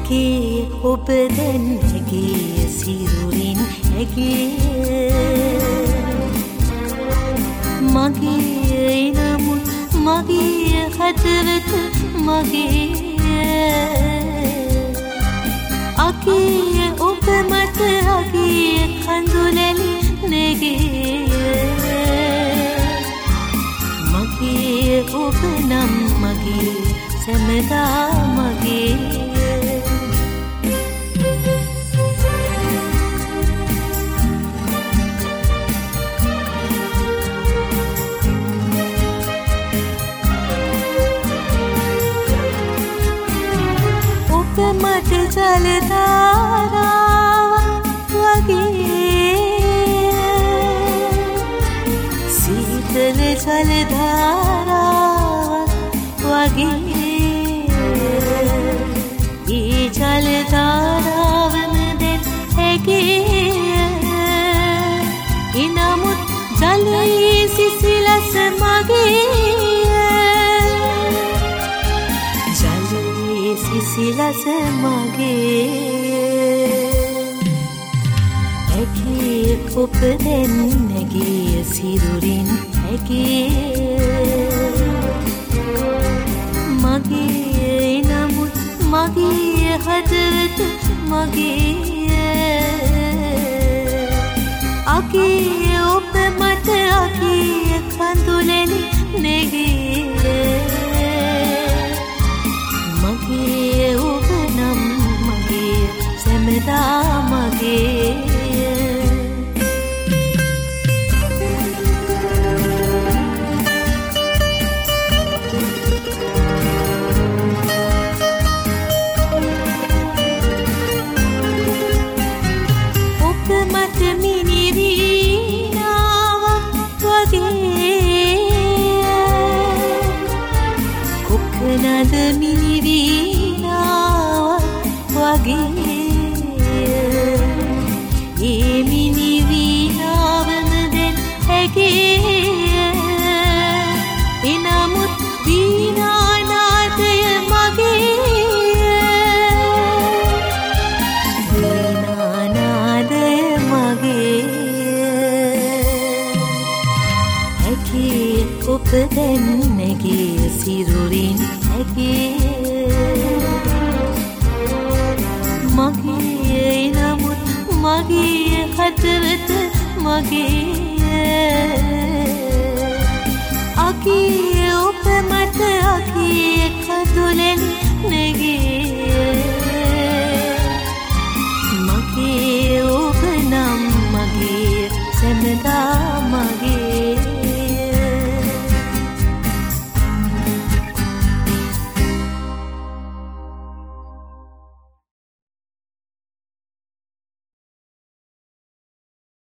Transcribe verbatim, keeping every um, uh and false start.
ඇගේ ඔබ දැන් ඇගේ සිරුරින් ඇගේ මගේ නමුත් මගේ හදවත මගේ අගේ ඔබ මට අගේ කඳුලැලි නෙගේ මගේ ඔබ නම් මගේ සැමදා මගේ ඔබ මට ජලධාරාවක් වගේ සීතල ජලධාරාවක් වගේ ඒ ජලධාරාවම දැන් ඇගේ එනමුත් ජලයේ සිසිලස මගේ ජලයේ සිසිලස මගේ ඇගේ ඔබ දැන් ඇගේ සිරුරින් ඇගේ මගේ නමුත් මගේ හදවත මගේ අගේ ඔබ මට අගේ කඳුලැලි නෙගේ මගේ ඔබ නම් මගේ සැමදා මගේ නද මිනිවීනාවක් වගේ ඒ මිනිවීනාවම දැන් ඇගේ එනමුත් වීනානාදය මගේ වීනානාදය මගේ ඇගේ ඔබ දැන් නැගේ සිරුරින් මගේ නමුත් මගේ හදවත මගේ අගේ ඔබ මට අගේ කඳුලැලි නෙගේ